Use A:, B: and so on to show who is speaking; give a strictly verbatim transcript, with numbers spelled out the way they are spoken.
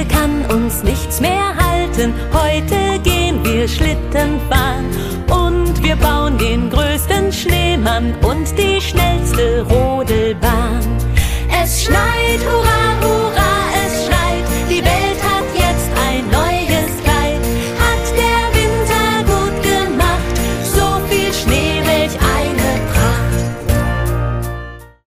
A: Heute kann uns nichts mehr halten, heute gehen wir Schlitten fahren. Und wir bauen den größten Schneemann und die schnellste Rodelbahn.